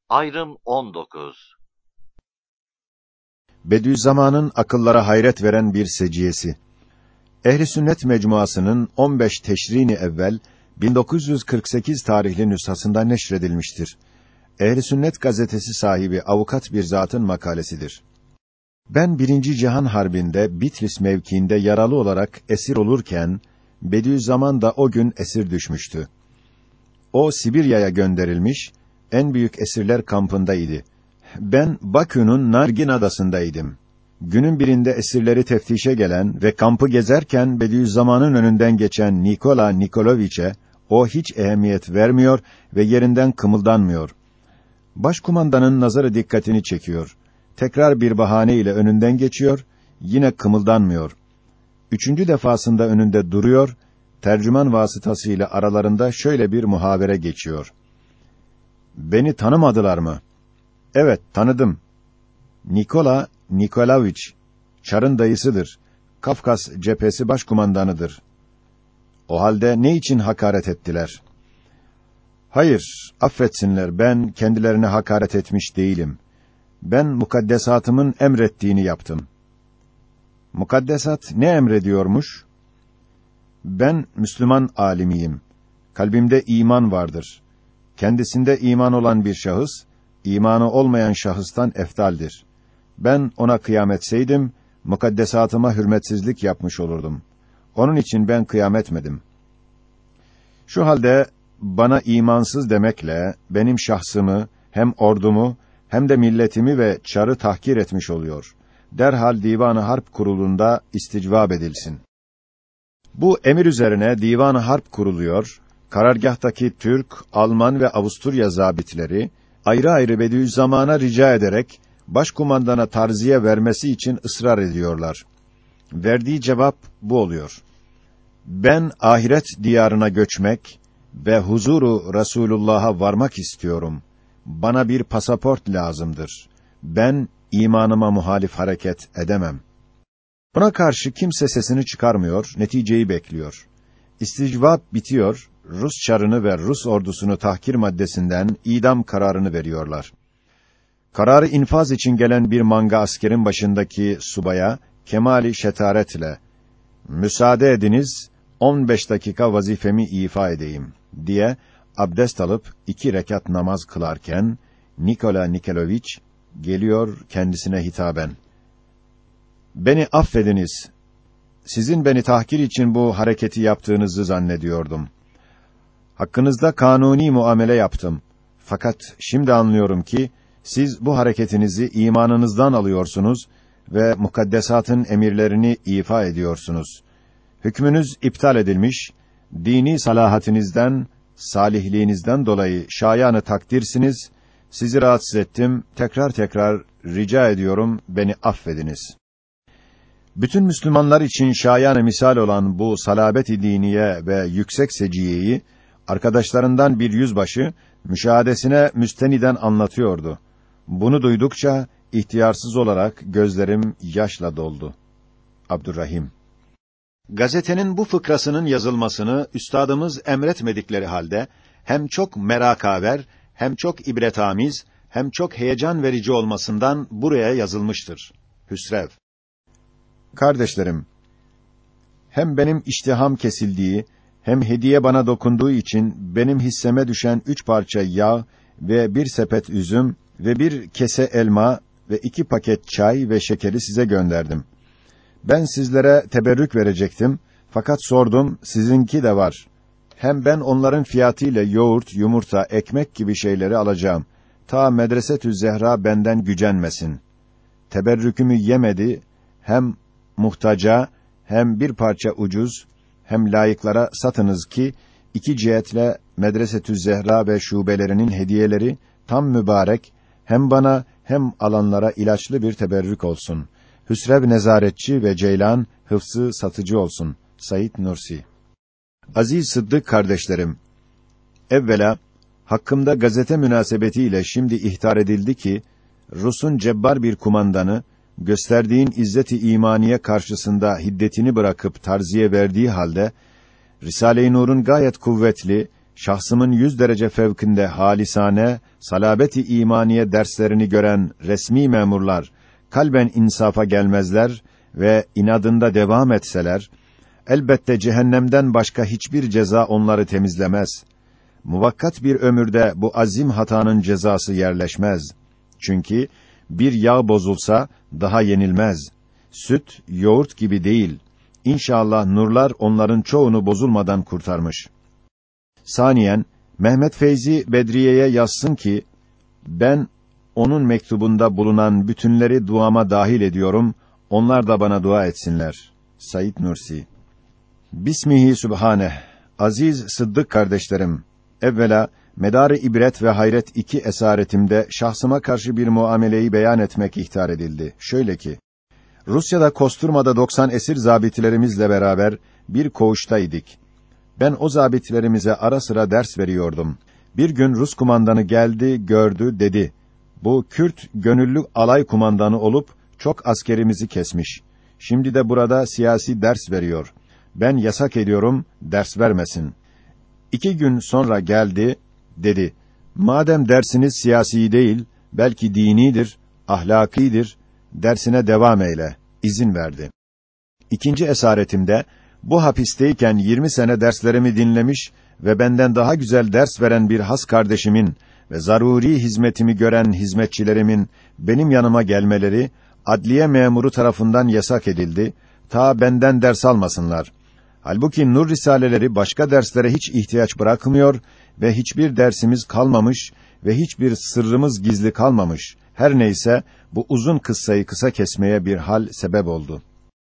Ayrım 19. Bediüzzaman'ın akıllara hayret veren bir seciyesi. Ehl-i Sünnet Mecmuası'nın 15 Teşrin-i Evvel 1948 tarihli nüshasında neşredilmiştir. Ehl-i Sünnet gazetesi sahibi avukat bir zatın makalesidir. Ben 1. Cihan Harbi'nde Bitlis mevkiinde yaralı olarak esir olurken Bediüzzaman da o gün esir düşmüştü. O Sibirya'ya gönderilmiş, en büyük esirler kampındaydı. Ben Bakü'nün Nargin adasındaydım. Günün birinde esirleri teftişe gelen ve kampı gezerken Bediüzzaman'ın önünden geçen Nikola Nikoloviç'e o hiç ehemmiyet vermiyor ve yerinden kımıldanmıyor. Başkumandanın nazarı dikkatini çekiyor. Tekrar bir bahane ile önünden geçiyor, yine kımıldanmıyor. 3. defasında önünde duruyor, tercüman vasıtasıyla aralarında şöyle bir muhabere geçiyor. Beni tanımadılar mı? Evet, tanıdım. Nikola Nikolaviç, Çar'ın dayısıdır. Kafkas cephesi başkumandanıdır. O halde ne için hakaret ettiler? Hayır, affetsinler, ben kendilerine hakaret etmiş değilim. Ben mukaddesatımın emrettiğini yaptım. Mukaddesat ne emrediyormuş? Ben Müslüman alimiyim. Kalbimde iman vardır. Kendisinde iman olan bir şahıs, imanı olmayan şahıstan eftaldir. Ben ona kıyam etseydim, mukaddesatıma hürmetsizlik yapmış olurdum. Onun için ben kıyam etmedim. Şu halde bana imansız demekle benim şahsımı, hem ordumu, hem de milletimi ve Çar'ı tahkir etmiş oluyor. Derhal Divan-ı Harp Kurulu'nda isticvab edilsin. Bu emir üzerine Divan-ı Harp kuruluyor, karargahtaki Türk, Alman ve Avusturya zabitleri, ayrı ayrı Bediüzzaman'a rica ederek, başkumandana tarziye vermesi için ısrar ediyorlar. Verdiği cevap bu oluyor. Ben ahiret diyarına göçmek ve huzuru Resulullah'a varmak istiyorum. Bana bir pasaport lazımdır. Ben imanıma muhalif hareket edemem. Buna karşı kimse sesini çıkarmıyor, neticeyi bekliyor. İsticvab bitiyor, Rus Çarını ve Rus ordusunu tahkir maddesinden idam kararını veriyorlar. Kararı infaz için gelen bir manga askerin başındaki subaya kemali şetaretle müsaade ediniz 15 dakika vazifemi ifa edeyim diye abdest alıp 2 rekat namaz kılarken Nikola Nikoloviç geliyor kendisine hitaben. Beni affediniz. Sizin beni tahkir için bu hareketi yaptığınızı zannediyordum. Hakkınızda kanuni muamele yaptım. Fakat şimdi anlıyorum ki siz bu hareketinizi imanınızdan alıyorsunuz ve mukaddesatın emirlerini ifa ediyorsunuz. Hükmünüz iptal edilmiş, dini salahatinizden, salihliğinizden dolayı şayanı takdirsiniz. Sizi rahatsız ettim, tekrar rica ediyorum, beni affediniz. Bütün Müslümanlar için şayan-ı misal olan bu salabet-i diniye ve yüksek seciyeyi, arkadaşlarından bir yüzbaşı, müşahadesine müsteniden anlatıyordu. Bunu duydukça, ihtiyarsız olarak gözlerim yaşla doldu. Abdurrahim. Gazetenin bu fıkrasının yazılmasını üstadımız emretmedikleri halde, hem çok merakaver, hem çok ibretamiz, hem çok heyecan verici olmasından buraya yazılmıştır. Hüsrev. Kardeşlerim, hem benim iştiham kesildiği, hem hediye bana dokunduğu için benim hisseme düşen 3 parça yağ ve 1 sepet üzüm ve 1 kese elma ve 2 paket çay ve şekeri size gönderdim. Ben sizlere teberrük verecektim, fakat sordum, sizinki de var. Hem ben onların fiyatıyla yoğurt, yumurta, ekmek gibi şeyleri alacağım. Ta Medresetü Zehra benden gücenmesin. Teberrükümü yemedi, hem muhtaca, hem bir parça ucuz, hem layıklara satınız ki, 2 cihetle Medresetü Zehra ve şubelerinin hediyeleri tam mübarek, hem bana hem alanlara ilaçlı bir teberrük olsun. Hüsrev nezaretçi ve Ceylan hıfzı satıcı olsun. Said Nursi. Aziz Sıddık kardeşlerim, evvela hakkımda gazete münasebetiyle şimdi ihtar edildi ki, Rus'un cebbar bir kumandanı, gösterdiğin izzet-i imaniye karşısında hiddetini bırakıp tarziye verdiği halde, Risale-i Nur'un gayet kuvvetli, şahsımın 100 derece fevkinde halisane, salabeti imaniye derslerini gören resmi memurlar, kalben insafa gelmezler ve inadında devam etseler, elbette cehennemden başka hiçbir ceza onları temizlemez. Muvakkat bir ömürde bu azim hatanın cezası yerleşmez. Çünkü bir yağ bozulsa daha yenilmez. Süt, yoğurt gibi değil. İnşallah nurlar onların çoğunu bozulmadan kurtarmış. Saniyen, Mehmet Feyzi Bedriye'ye yazsın ki, ben onun mektubunda bulunan bütünleri duama dahil ediyorum, onlar da bana dua etsinler. Said Nursi. Bismihi Sübhaneh. Aziz Sıddık kardeşlerim, evvela medar-ı ibret ve hayret 2 esaretimde şahsıma karşı bir muameleyi beyan etmek ihtar edildi. Şöyle ki, Rusya'da Kosturma'da 90 esir zabitlerimizle beraber bir koğuştaydık. Ben o zabitlerimize ara sıra ders veriyordum. Bir gün Rus kumandanı geldi, gördü, dedi: "Bu Kürt gönüllü alay kumandanı olup çok askerimizi kesmiş. Şimdi de burada siyasi ders veriyor. Ben yasak ediyorum, ders vermesin." 2 gün sonra geldi, dedi: "Madem dersiniz siyasi değil, belki dinidir, ahlakidir, dersine devam eyle." İzin verdi. 2. esaretimde, bu hapisteyken 20 sene derslerimi dinlemiş ve benden daha güzel ders veren bir has kardeşimin ve zaruri hizmetimi gören hizmetçilerimin benim yanıma gelmeleri, adliye memuru tarafından yasak edildi, ta benden ders almasınlar. Halbuki nur risaleleri başka derslere hiç ihtiyaç bırakmıyor ve hiçbir dersimiz kalmamış ve hiçbir sırrımız gizli kalmamış. Her neyse, bu uzun kıssayı kısa kesmeye bir hal sebep oldu.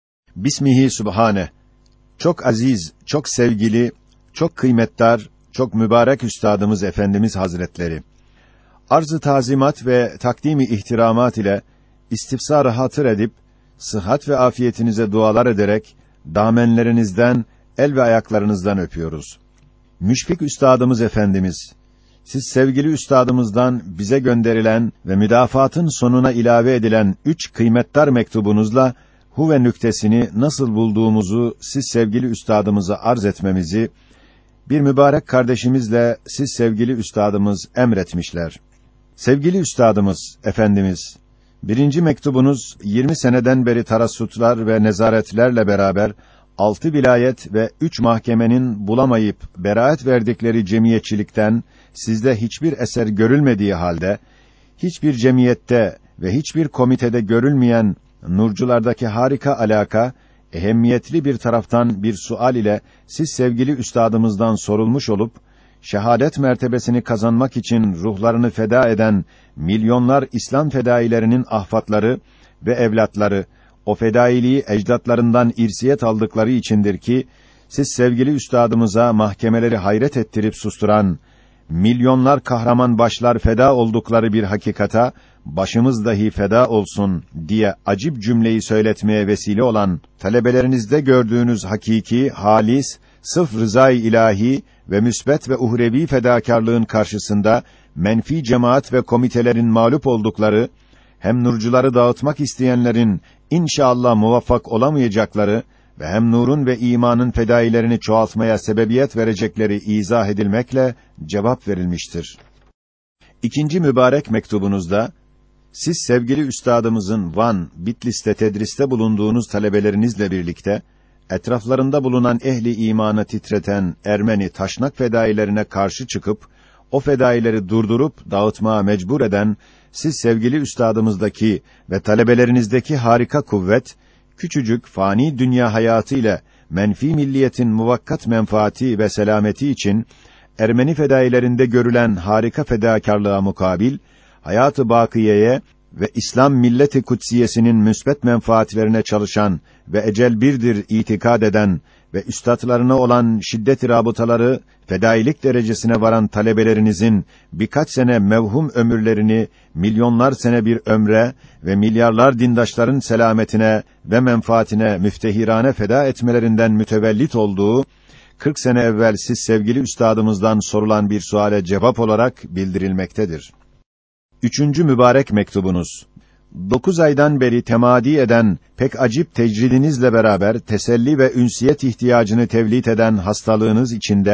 Bismihi Sübhane. Çok aziz, çok sevgili, çok kıymetdar, çok mübarek üstadımız Efendimiz Hazretleri, arz-ı tazimat ve takdim-i ihtiramat ile istifsar-ı hatır edip, sıhhat ve afiyetinize dualar ederek, damenlerinizden, el ve ayaklarınızdan öpüyoruz. Müşfik üstadımız Efendimiz, siz sevgili üstadımızdan bize gönderilen ve müdafaatın sonuna ilave edilen 3 kıymetdar mektubunuzla huve nüktesini nasıl bulduğumuzu siz sevgili üstadımıza arz etmemizi bir mübarek kardeşimizle siz sevgili üstadımız emretmişler. Sevgili üstadımız Efendimiz, 1. mektubunuz 20 seneden beri tarassutlar ve nezaretlerle beraber 6 vilayet ve 3 mahkemenin bulamayıp beraat verdikleri cemiyetçilikten sizde hiçbir eser görülmediği halde, hiçbir cemiyette ve hiçbir komitede görülmeyen nurculardaki harika alaka, ehemmiyetli bir taraftan bir sual ile siz sevgili üstadımızdan sorulmuş olup, şehadet mertebesini kazanmak için ruhlarını feda eden milyonlar İslam fedailerinin ahfatları ve evlatları, o fedailiği ecdatlarından irsiyet aldıkları içindir ki, siz sevgili üstadımıza mahkemeleri hayret ettirip susturan, milyonlar kahraman başlar feda oldukları bir hakikata, başımız dahi feda olsun diye acip cümleyi söyletmeye vesile olan, talebelerinizde gördüğünüz hakiki, halis, sırf rızâ-i ilahi ve müsbet ve uhrevi fedakârlığın karşısında, menfi cemaat ve komitelerin mağlup oldukları, hem nurcuları dağıtmak isteyenlerin inşallah muvaffak olamayacakları ve hem nurun ve imanın fedailerini çoğaltmaya sebebiyet verecekleri izah edilmekle cevap verilmiştir. 2. mübarek mektubunuzda, siz sevgili üstadımızın Van, Bitlis'te tedriste bulunduğunuz talebelerinizle birlikte, etraflarında bulunan ehli imanı titreten Ermeni taşnak fedailerine karşı çıkıp, o fedaileri durdurup dağıtmaya mecbur eden, siz sevgili üstadımızdaki ve talebelerinizdeki harika kuvvet, küçücük fani dünya hayatı ile menfi milliyetin muvakkat menfaati ve selameti için, Ermeni fedailerinde görülen harika fedakârlığa mukabil, hayat-ı bakiyeye ve İslam milleti kutsiyesinin müsbet menfaatlerine çalışan ve ecel birdir itikad eden ve üstadlarına olan şiddet-i rabıtaları fedailik derecesine varan talebelerinizin birkaç sene mevhum ömürlerini milyonlar sene bir ömre ve milyarlar dindaşların selametine ve menfaatine müftehirane feda etmelerinden mütevellit olduğu 40 sene evvel siz sevgili üstadımızdan sorulan bir suale cevap olarak bildirilmektedir. 3. mübarek mektubunuz. 9 aydan beri temadi eden pek acip tecridinizle beraber teselli ve ünsiyet ihtiyacını tevlit eden hastalığınız içinde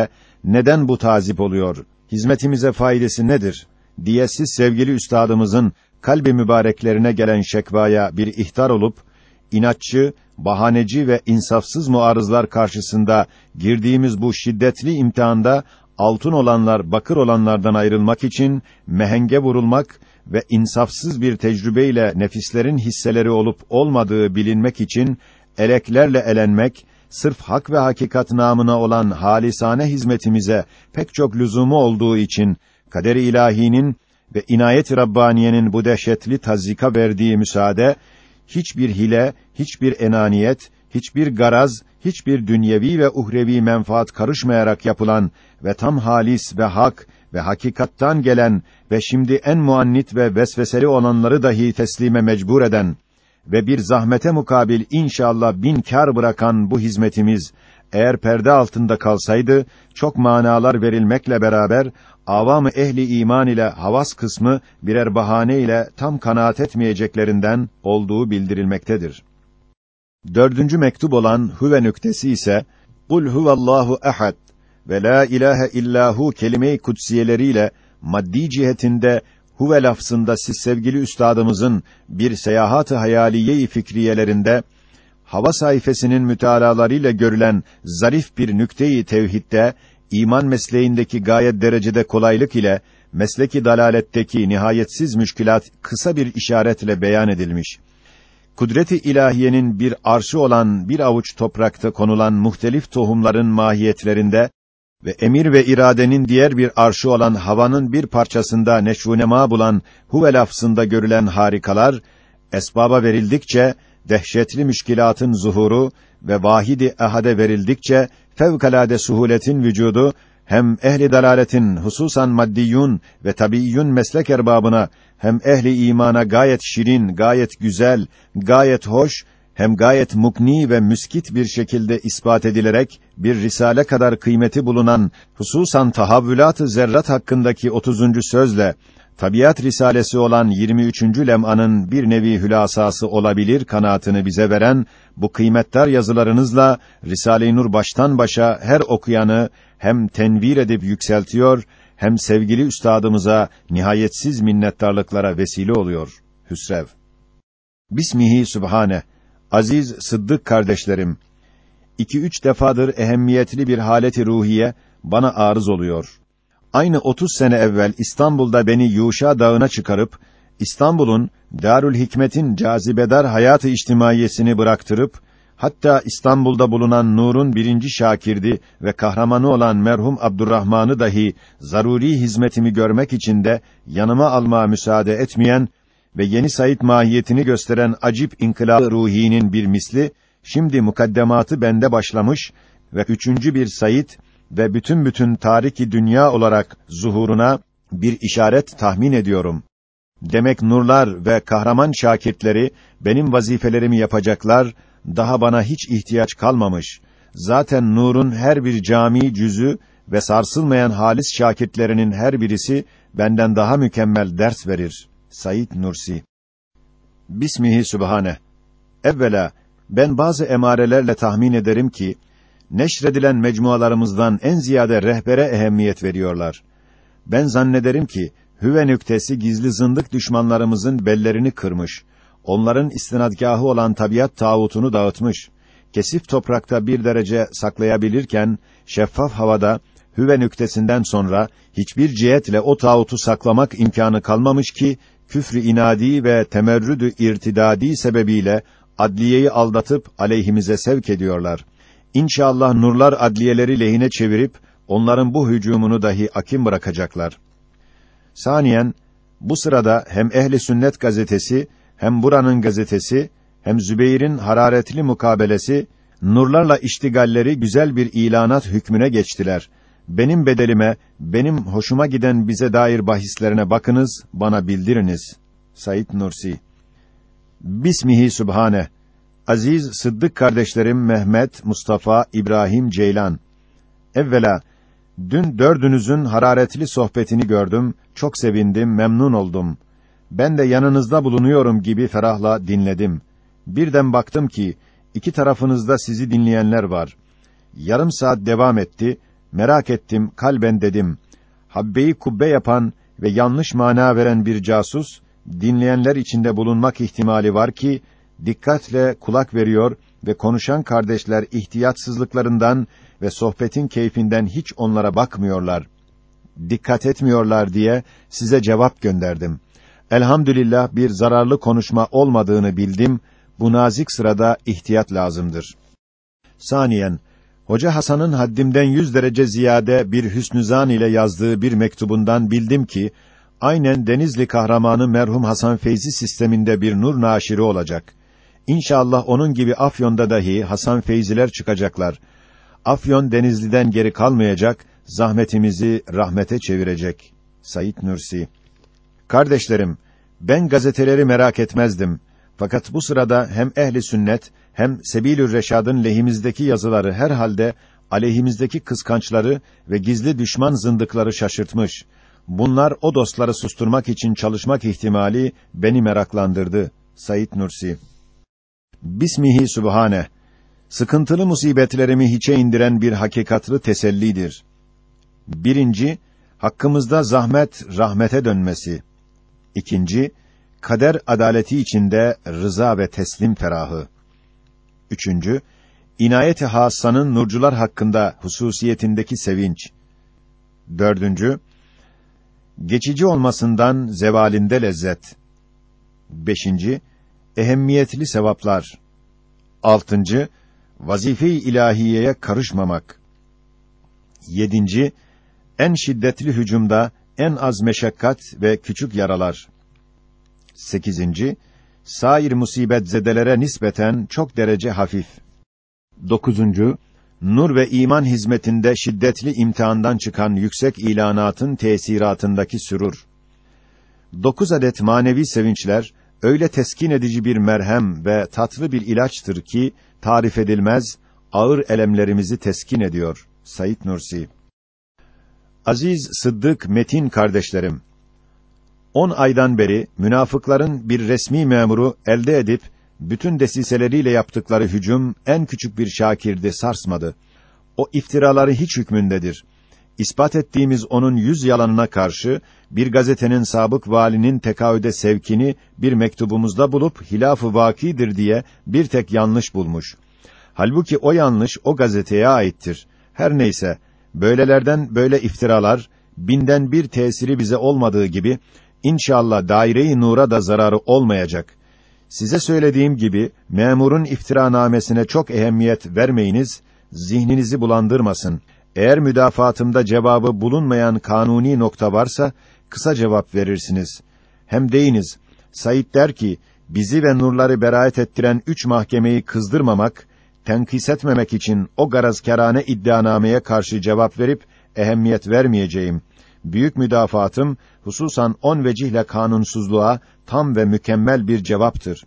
Neden bu tazip oluyor? Hizmetimize faydası nedir? Diye siz sevgili üstadımızın kalbi mübareklerine gelen şekvaya bir ihtar olup, inatçı, bahaneci ve insafsız muarızlar karşısında girdiğimiz bu şiddetli imtihanda altın olanlar bakır olanlardan ayrılmak için mehenge vurulmak ve insafsız bir tecrübeyle nefislerin hisseleri olup olmadığı bilinmek için eleklerle elenmek, sırf hak ve hakikat namına olan halisane hizmetimize pek çok lüzumu olduğu için kader-i ilahinin ve inayet-i Rabbaniye'nin bu dehşetli tazyika verdiği müsaade, hiçbir hile, hiçbir enaniyet, hiçbir garaz, hiçbir dünyevi ve uhrevi menfaat karışmayarak yapılan ve tam halis ve hak ve hakikattan gelen ve şimdi en muannit ve vesveseli olanları dahi teslime mecbur eden ve bir zahmete mukabil inşallah 1000 kâr bırakan bu hizmetimiz, eğer perde altında kalsaydı, çok manalar verilmekle beraber, avam-ı ehli iman ile havas kısmı birer bahane ile tam kanaat etmeyeceklerinden olduğu bildirilmektedir. 4. mektup olan huve nüktesi ise, Kul huvallahu ehad ve la ilahe illahu kelime-i kutsiyeleriyle maddi cihetinde huve lafzında siz sevgili üstadımızın bir seyahat-ı hayaliye-i fikriyelerinde hava sayfasının mütealalarıyla görülen zarif bir nükte-i tevhidde iman mesleğindeki gayet derecede kolaylık ile mesleki dalaletteki nihayetsiz müşkülat kısa bir işaretle beyan edilmiş. Kudret-i ilahiyenin bir arşı olan bir avuç toprakta konulan muhtelif tohumların mahiyetlerinde ve emir ve iradenin diğer bir arşı olan havanın bir parçasında neşvunema bulan huve lafzında görülen harikalar, esbaba verildikçe, dehşetli müşkilatın zuhuru ve vahidi ehade verildikçe, fevkalade suhuletin vücudu, hem ehli dalaletin hususan maddiyun ve tabiiyyun meslek erbabına, hem ehli imana gayet şirin, gayet güzel, gayet hoş, hem gayet mukni ve müskit bir şekilde ispat edilerek bir risale kadar kıymeti bulunan hususan tahavvülat-ı zerrat hakkındaki 30. sözle tabiat risalesi olan 23. lem'anın bir nevi hülasası olabilir kanaatını bize veren bu kıymetdar yazılarınızla Risale-i Nur baştan başa her okuyanı hem tenvir edip yükseltiyor, hem sevgili üstadımıza nihayetsiz minnettarlıklara vesile oluyor. Hüsrev. Bismihi Sübhane. Aziz Sıddık kardeşlerim, 2-3 defadır ehemmiyetli bir haleti ruhiye bana arız oluyor. Aynı 30 sene evvel İstanbul'da beni Yuşa Dağı'na çıkarıp, İstanbul'un Darül Hikmet'in cazibedar hayat-ı içtimaiyesini bıraktırıp, hatta İstanbul'da bulunan Nur'un 1. şakirdi ve kahramanı olan merhum Abdurrahman'ı dahi zaruri hizmetimi görmek için de yanıma almaya müsaade etmeyen ve yeni Said mahiyetini gösteren acip inkılab-ı ruhinin bir misli, şimdi mukaddematı bende başlamış ve 3. bir Said ve bütün tariki dünya olarak zuhuruna bir işaret tahmin ediyorum. Demek nurlar ve kahraman şakirtleri benim vazifelerimi yapacaklar, daha bana hiç ihtiyaç kalmamış. Zaten nurun her bir cami cüzü ve sarsılmayan halis şakirtlerinin her birisi benden daha mükemmel ders verir. Said Nursi. Bismihi Sübhane. Evvela ben bazı emarelerle tahmin ederim ki neşredilen mecmualarımızdan en ziyade rehbere ehemmiyet veriyorlar. Ben zannederim ki hüve nüktesi gizli zındık düşmanlarımızın bellerini kırmış, onların istinadgâhı olan tabiat tağutunu dağıtmış, kesif toprakta bir derece saklayabilirken şeffaf havada hüve nüktesinden sonra hiçbir cihetle o tağutu saklamak imkânı kalmamış ki küfrü inadi ve temerrüdü irtidadi sebebiyle adliyeyi aldatıp aleyhimize sevk ediyorlar. İnşallah nurlar adliyeleri lehine çevirip onların bu hücumunu dahi akim bırakacaklar. Saniyen bu sırada hem Ehli Sünnet gazetesi, hem buranın gazetesi, hem Zübeyir'in hararetli mukabelesi nurlarla iştigalleri güzel bir ilanat hükmüne geçtiler. Benim bedelime, benim hoşuma giden bize dair bahislerine bakınız, bana bildiriniz. Said Nursi. Bismihi Sübhane. Aziz Sıddık kardeşlerim Mehmet, Mustafa, İbrahim, Ceylan. Evvela, dün dördünüzün hararetli sohbetini gördüm, çok sevindim, memnun oldum. Ben de yanınızda bulunuyorum gibi ferahla dinledim. Birden baktım ki, iki tarafınızda sizi dinleyenler var. Yarım saat devam etti Merak ettim, kalben dedim. Habbeyi kubbe yapan ve yanlış mana veren bir casus, dinleyenler içinde bulunmak ihtimali var ki, dikkatle kulak veriyor ve konuşan kardeşler ihtiyatsızlıklarından ve sohbetin keyfinden hiç onlara bakmıyorlar. Dikkat etmiyorlar diye size cevap gönderdim. Elhamdülillah bir zararlı konuşma olmadığını bildim. Bu nazik sırada ihtiyat lazımdır. Saniyen, Hoca Hasan'ın haddimden 100 derece ziyade bir hüsnü zan ile yazdığı bir mektubundan bildim ki, aynen Denizli kahramanı merhum Hasan Feyzi sisteminde bir nur naşiri olacak. İnşallah onun gibi Afyon'da dahi Hasan Feyziler çıkacaklar. Afyon Denizli'den geri kalmayacak, zahmetimizi rahmete çevirecek. Said Nursi. Kardeşlerim, ben gazeteleri merak etmezdim. Fakat bu sırada hem ehli sünnet hem Sebilür Reşad'ın lehimizdeki yazıları herhalde aleyhimizdeki kıskançları ve gizli düşman zındıkları şaşırtmış. Bunlar o dostları susturmak için çalışmak ihtimali beni meraklandırdı. Said Nursi. Bismihi Sübhane. Sıkıntılı musibetlerimi hiçe indiren bir hakikatlı tesellidir. Birinci, hakkımızda zahmet rahmete dönmesi. İkinci, kader adaleti içinde rıza ve teslim ferahı. Üçüncü, inayet-i hassanın nurcular hakkında hususiyetindeki sevinç. Dördüncü, geçici olmasından zevalinde lezzet. Beşinci, ehemmiyetli sevaplar. Altıncı, vazife-i ilahiyeye karışmamak. Yedinci, en şiddetli hücumda en az meşakkat ve küçük yaralar. Sekizinci, sair musibetzedelere nispeten çok derece hafif. Dokuzuncu, nur ve iman hizmetinde şiddetli imtihandan çıkan yüksek ilanatın tesiratındaki sürur. 9 adet manevi sevinçler, öyle teskin edici bir merhem ve tatlı bir ilaçtır ki, tarif edilmez, ağır elemlerimizi teskin ediyor. Said Nursi. Aziz, sıddık, metin kardeşlerim, 10 aydan beri münafıkların bir resmi memuru elde edip bütün desiseleriyle yaptıkları hücum en küçük bir şakirdi sarsmadı. O iftiraları hiç hükmündedir. İspat ettiğimiz onun 100 yalanına karşı bir gazetenin sabık valinin tekaüde sevkini bir mektubumuzda bulup hilaf-ı vakidir diye bir tek yanlış bulmuş. Halbuki o yanlış o gazeteye aittir. Her neyse, böylelerden böyle iftiralar binden bir tesiri bize olmadığı gibi İnşallah daire-i nura da zararı olmayacak. Size söylediğim gibi memurun iftiranamesine çok ehemmiyet vermeyiniz, zihninizi bulandırmasın. Eğer müdafaatımda cevabı bulunmayan kanuni nokta varsa kısa cevap verirsiniz. Hem deyiniz, Said der ki, bizi ve nurları beraat ettiren 3 mahkemeyi kızdırmamak, tenkis etmemek için o garazkârane iddianameye karşı cevap verip ehemmiyet vermeyeceğim. Büyük müdafaatım, hususan 10 vecihle kanunsuzluğa tam ve mükemmel bir cevaptır.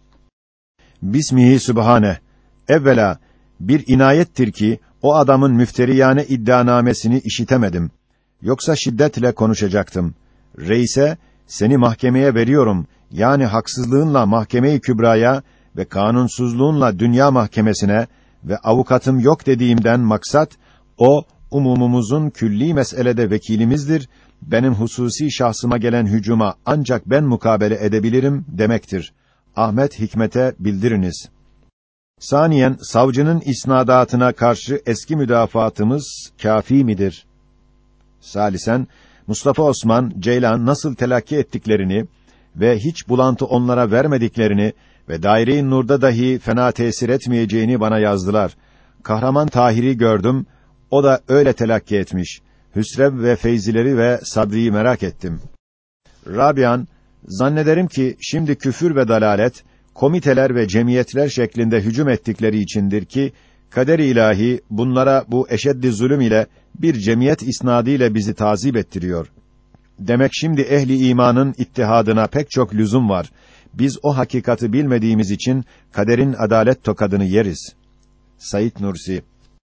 Bismihi Sübhane. Evvela, bir inayettir ki, o adamın müfteriyane iddianamesini işitemedim. Yoksa şiddetle konuşacaktım. Reise, seni mahkemeye veriyorum, yani haksızlığınla mahkeme-i kübraya ve kanunsuzluğunla dünya mahkemesine ve avukatım yok dediğimden maksat, o, umumumuzun külli meselede vekilimizdir, benim hususi şahsıma gelen hücuma ancak ben mukabele edebilirim demektir. Ahmet Hikmet'e bildiriniz. Saniyen, savcının isnadatına karşı eski müdafaatımız kâfî midir? Salisen, Mustafa Osman, Ceylan nasıl telakki ettiklerini ve hiç bulantı onlara vermediklerini ve daire-i nurda dahi fena tesir etmeyeceğini bana yazdılar. Kahraman Tahir'i gördüm, o da öyle telakki etmiş. Hüsrev ve Feyzileri ve Sadri'yi merak ettim. Rabian, zannederim ki şimdi küfür ve dalalet, komiteler ve cemiyetler şeklinde hücum ettikleri içindir ki, kader-i ilahi bunlara bu eşeddi zulüm ile bir cemiyet isnadıyla bizi tazip ettiriyor. Demek şimdi ehli imanın ittihadına pek çok lüzum var. Biz o hakikati bilmediğimiz için kaderin adalet tokadını yeriz. Said Nursi.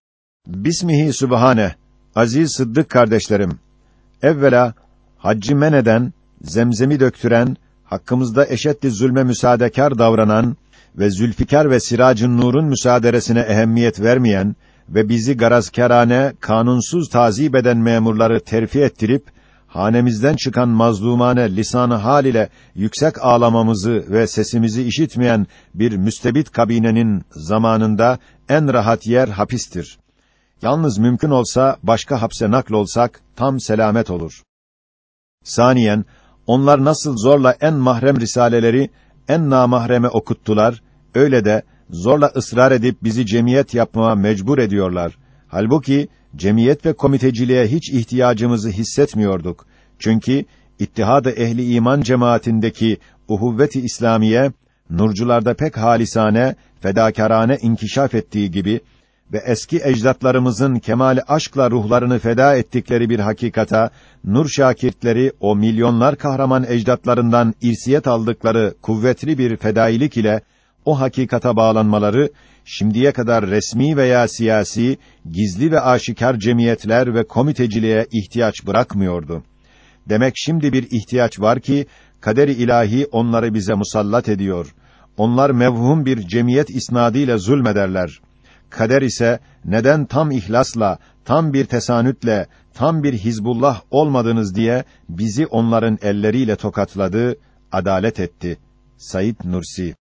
Bismihi Sübhane. Aziz Sıddık kardeşlerim, evvela haccı men eden, zemzemi döktüren, hakkımızda eşeddi zulme müsaadekâr davranan ve Zülfikar ve Siracın Nur'un müsaaderesine ehemmiyet vermeyen ve bizi garazkârane, kanunsuz tazip eden memurları terfi ettirip, hanemizden çıkan mazlumane lisan-ı hal ile yüksek ağlamamızı ve sesimizi işitmeyen bir müstebit kabinenin zamanında en rahat yer hapistir. Yalnız mümkün olsa başka hapse naklolsak tam selamet olur. Saniyen, onlar nasıl zorla en mahrem risaleleri en namahreme okuttular, öyle de zorla ısrar edip bizi cemiyet yapmaya mecbur ediyorlar. Halbuki cemiyet ve komiteciliğe hiç ihtiyacımızı hissetmiyorduk. Çünkü İttihad-ı Ehli İman cemaatindeki uhuvvet-i İslamiye nurcularda pek halisane, fedakârane inkişaf ettiği gibi ve eski ecdatlarımızın kemâl-i aşkla ruhlarını feda ettikleri bir hakikata, nur şakirtleri o milyonlar kahraman ecdatlarından irsiyet aldıkları kuvvetli bir fedailik ile o hakikata bağlanmaları, şimdiye kadar resmi veya siyasi, gizli ve aşikar cemiyetler ve komiteciliğe ihtiyaç bırakmıyordu. Demek şimdi bir ihtiyaç var ki, kader-i ilahi onları bize musallat ediyor. Onlar mevhum bir cemiyet isnadıyla zulmederler. Kader ise neden tam ihlasla, tam bir tesanütle, tam bir Hizbullah olmadınız diye bizi onların elleriyle tokatladı, adalet etti. Said Nursi